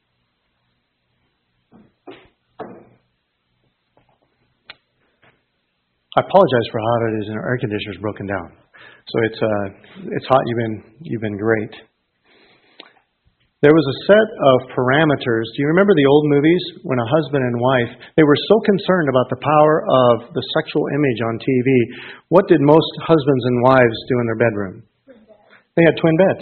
[SPEAKER 1] I apologize for how hot it is, and our air conditioner's broken down. So it's uh, it's hot. You've been you've been great. There was a set of parameters. Do you remember the old movies when a husband and wife, they were so concerned about the power of the sexual image on T V? What did most husbands and wives do in their bedroom? They had twin beds.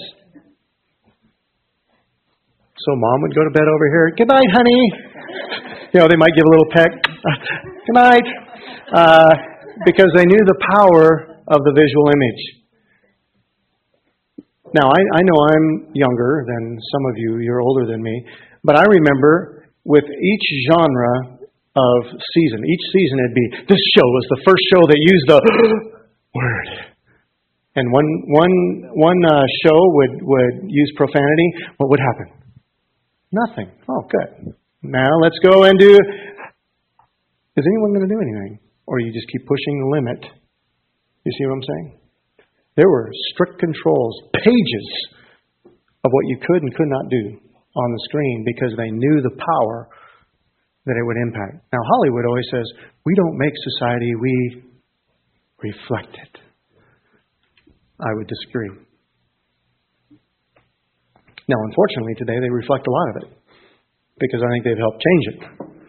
[SPEAKER 1] So mom would go to bed over here. Good night, honey. You know, they might give a little peck. Good night. Uh, because they knew the power of the visual image. Now, I, I know I'm younger than some of you. You're older than me. But I remember with each genre of season, each season it'd be, this show was the first show that used the word. And one one one uh, show would, would use profanity. What would happen? Nothing. Oh, good. Now let's go and do... Is anyone going to do anything? Or you just keep pushing the limit? You see what I'm saying? There were strict controls, pages of what you could and could not do on the screen because they knew the power that it would impact. Now, Hollywood always says, we don't make society, we reflect it. I would disagree. Now, unfortunately, today they reflect a lot of it because I think they've helped change it.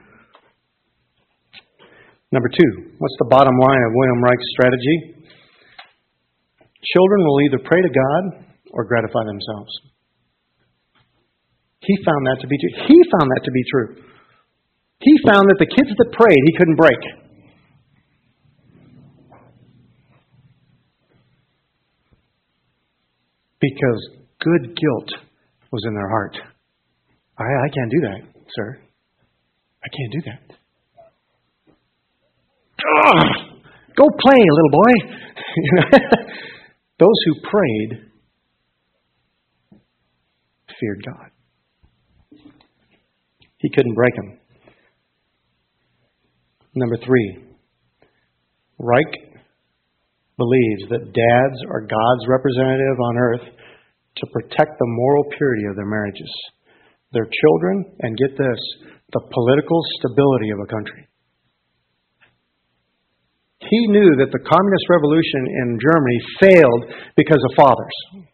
[SPEAKER 1] Number two, what's the bottom line of William Reich's strategy? Children will either pray to God or gratify themselves. He found that to be true. He found that to be true. He found that the kids that prayed, he couldn't break. Because good guilt was in their heart. I, I can't do that, sir. I can't do that. Ugh, go play, little boy. Those who prayed feared God. He couldn't break them. Number three, Reich believes that dads are God's representative on earth to protect the moral purity of their marriages, their children, and get this, the political stability of a country. He knew that the communist revolution in Germany failed because of fathers.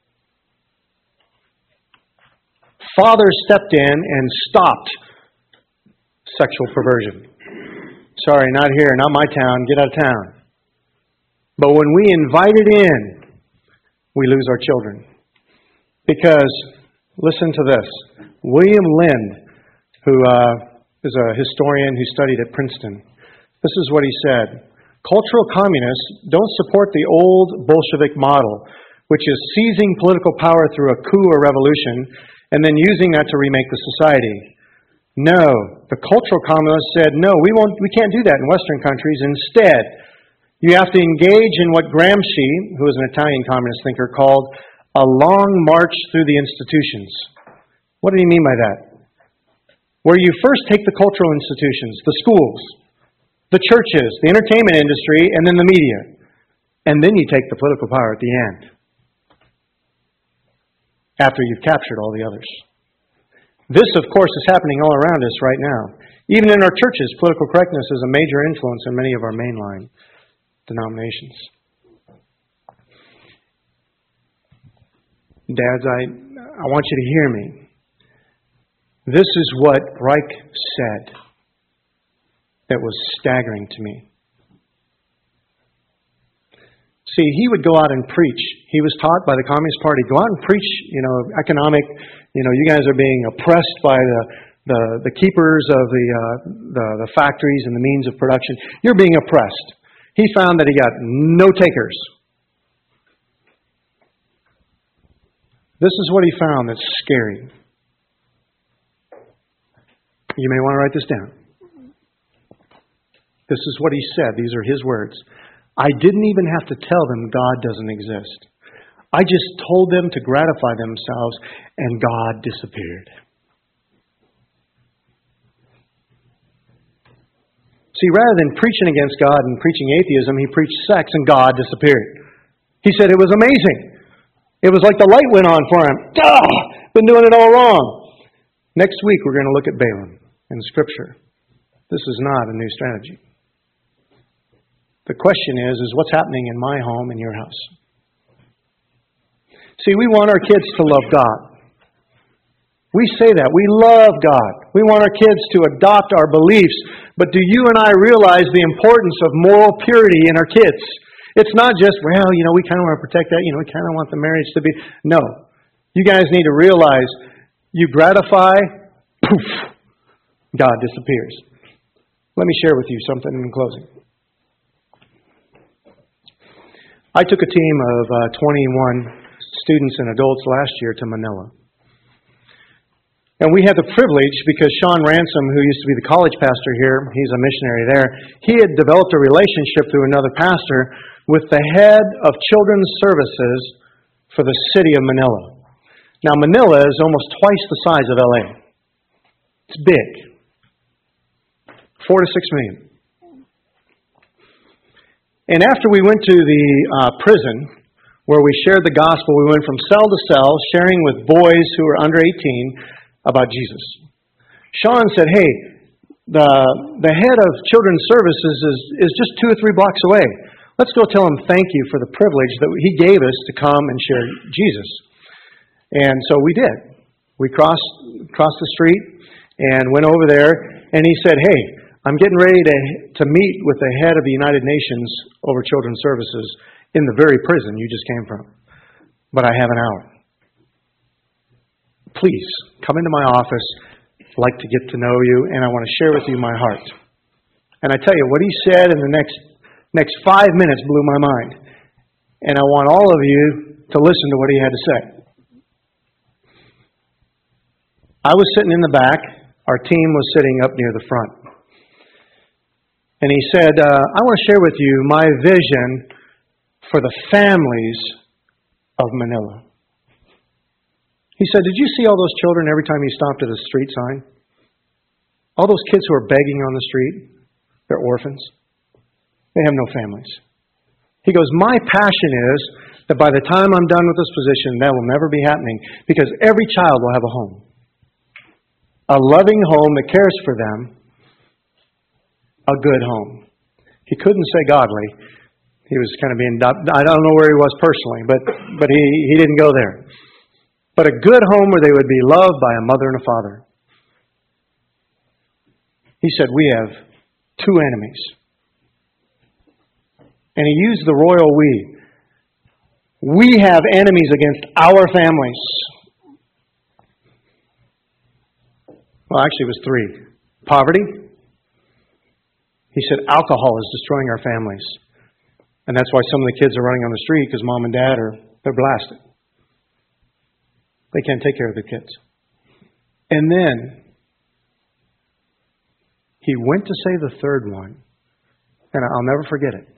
[SPEAKER 1] Fathers stepped in and stopped sexual perversion. Sorry, not here, not my town, get out of town. But when we invite it in, we lose our children. Because, listen to this, William Lind, who uh, is a historian who studied at Princeton, this is what he said. Cultural communists don't support the old Bolshevik model, which is seizing political power through a coup or revolution and then using that to remake the society. No, the cultural communists said, no, we won't. We can't do that in Western countries. Instead, you have to engage in what Gramsci, who was an Italian communist thinker, called a long march through the institutions. What did he mean by that? Where you first take the cultural institutions, the schools, the churches, the entertainment industry, and then the media. And then you take the political power at the end. After you've captured all the others. This, of course, is happening all around us right now. Even in our churches, political correctness is a major influence in many of our mainline denominations. Dads, I, I want you to hear me. This is what Reich said. That was staggering to me. See, he would go out and preach. He was taught by the Communist Party, go out and preach, you know, economic, you know, you guys are being oppressed by the the, the keepers of the, uh, the the factories and the means of production. You're being oppressed. He found that he got no takers. This is what he found that's scary. You may want to write this down. This is what he said. These are his words. I didn't even have to tell them God doesn't exist. I just told them to gratify themselves, and God disappeared. See, rather than preaching against God and preaching atheism, he preached sex, and God disappeared. He said it was amazing. It was like the light went on for him. Duh! Been doing it all wrong. Next week, we're going to look at Balaam in Scripture. This is not a new strategy. The question is, is what's happening in my home and your house? See, we want our kids to love God. We say that. We love God. We want our kids to adopt our beliefs. But do you and I realize the importance of moral purity in our kids? It's not just, well, you know, we kind of want to protect that. You know, we kind of want the marriage to be. No. You guys need to realize you gratify, poof, God disappears. Let me share with you something in closing. I took a team of uh, twenty-one students and adults last year to Manila. And we had the privilege, because Sean Ransom, who used to be the college pastor here, he's a missionary there, he had developed a relationship through another pastor with the head of children's services for the city of Manila. Now, Manila is almost twice the size of L A. It's big. Four to six million. And after we went to the uh, prison, where we shared the gospel, we went from cell to cell, sharing with boys who were under eighteen about Jesus. Sean said, hey, the the head of children's services is, is just two or three blocks away. Let's go tell him thank you for the privilege that he gave us to come and share Jesus. And so we did. We crossed, crossed the street and went over there, and he said, hey, I'm getting ready to, to meet with the head of the United Nations over children's services in the very prison you just came from. But I have an hour. Please, come into my office. I'd like to get to know you, and I want to share with you my heart. And I tell you, what he said in the next next five minutes blew my mind. And I want all of you to listen to what he had to say. I was sitting in the back. Our team was sitting up near the front. And he said, uh, I want to share with you my vision for the families of Manila. He said, did you see all those children every time you stopped at a street sign? All those kids who are begging on the street, they're orphans. They have no families. He goes, my passion is that by the time I'm done with this position, that will never be happening, because every child will have a home. A loving home that cares for them. A good home. He couldn't say godly. He was kind of being, I don't know where he was personally, but, but he, he didn't go there. But a good home where they would be loved by a mother and a father. He said, we have two enemies. And he used the royal we. We have enemies against our families. Well, actually it was three. Poverty. He said alcohol is destroying our families. And that's why some of the kids are running on the street, because mom and dad are, they're blasted. They can't take care of their kids. And then he went to say the third one, and I'll never forget it.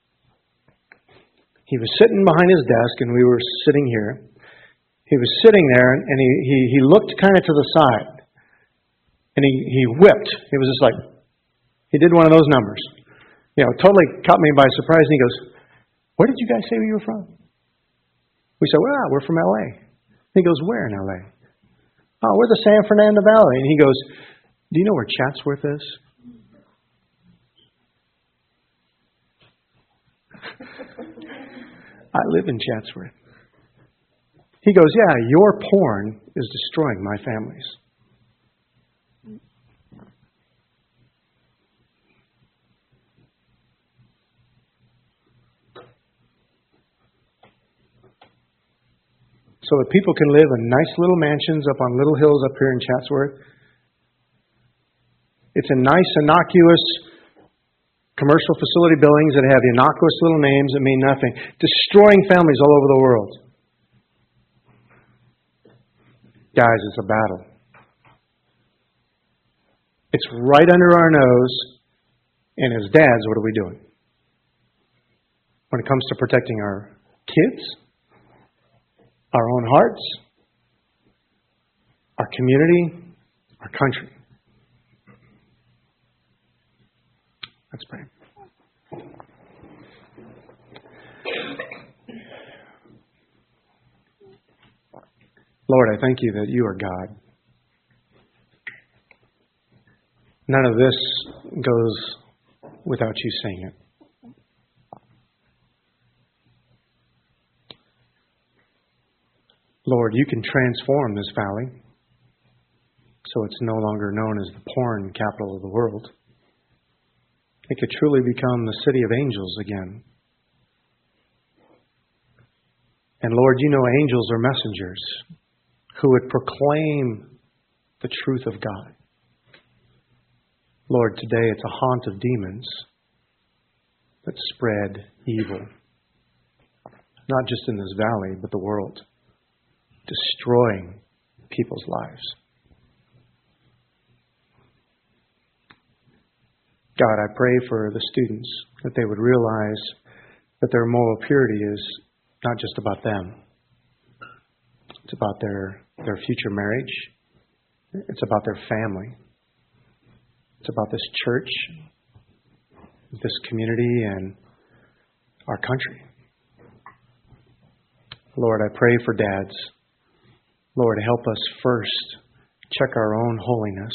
[SPEAKER 1] He was sitting behind his desk, and we were sitting here. He was sitting there, and he, he, he looked kind of to the side. And he, he whipped. It was just like, he did one of those numbers. You know, totally caught me by surprise. And he goes, where did you guys say you were from? We said, well, we're from L A. He goes, where in L A? Oh, we're the San Fernando Valley. And he goes, do you know where Chatsworth is? I live in Chatsworth. He goes, yeah, your porn is destroying my families. So that people can live in nice little mansions up on little hills up here in Chatsworth. It's in nice, innocuous commercial facility buildings that have innocuous little names that mean nothing. Destroying families all over the world. Guys, it's a battle. It's right under our nose, and as dads, what are we doing? When it comes to protecting our kids, our own hearts, our community, our country. Let's pray. Lord, I thank you that you are God. None of this goes without you saying it. Lord, you can transform this valley so it's no longer known as the porn capital of the world. It could truly become the city of angels again. And Lord, you know angels are messengers who would proclaim the truth of God. Lord, today it's a haunt of demons that spread evil, not just in this valley, but the world, destroying people's lives. God, I pray for the students that they would realize that their moral purity is not just about them. It's about their, their future marriage. It's about their family. It's about this church, this community, and our country. Lord, I pray for dads. Lord, help us first check our own holiness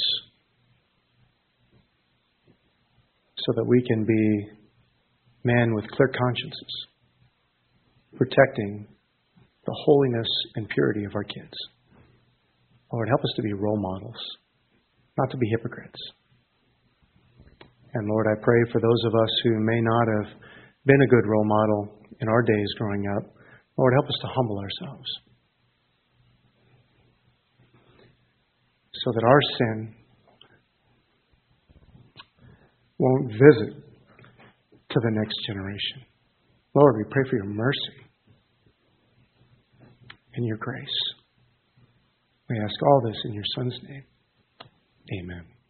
[SPEAKER 1] so that we can be men with clear consciences, protecting the holiness and purity of our kids. Lord, help us to be role models, not to be hypocrites. And Lord, I pray for those of us who may not have been a good role model in our days growing up. Lord, help us to humble ourselves so that our sin won't visit to the next generation. Lord, we pray for your mercy and your grace. We ask all this in your Son's name. Amen.